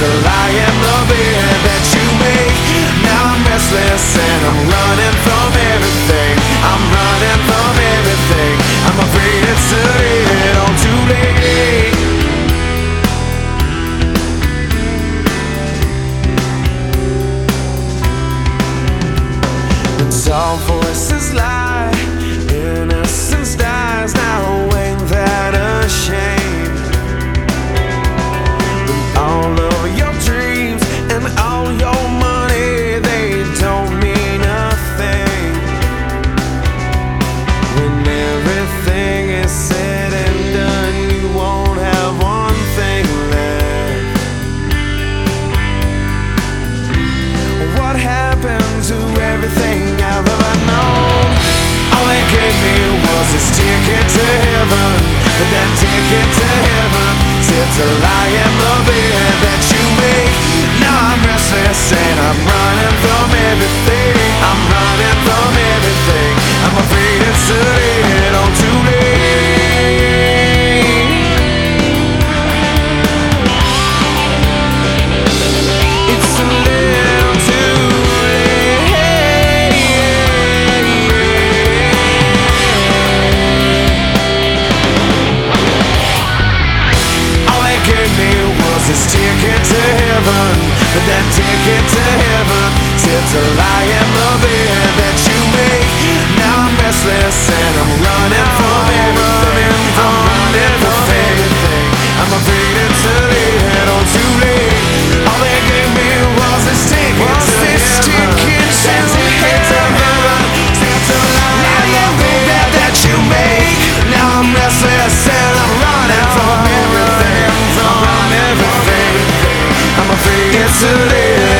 It's a lie in the bed that you make. Now I'm restless and I'm running from everything. I'm running from everything. I'm afraid it's a little too late. All voices lie, innocence dies. Now ain't that a shame? When all of your dreams and all your money, they don't mean a thing. When everything is said and done, you won't have one thing left. What happened to everything I've ever known? All they gave me was this ticket to heaven, but that ticket to heaven sits a lie in the bed that you make. Now I'm restless and I'm running from everything. I'm running from everything. I'm afraid it's a little too late. It's a little too this ticket to heaven, but that ticket to heaven sits a lie in the bed that you make. Now I'm restless and I'm running from everything. I'm running from everything. I'm afraid it's a little too late. All they gave me was this ticket to heaven. That ticket to heaven sits a lie in the bed that you make. Now I'm restless and I'm running from everything. I'm afraid it's a little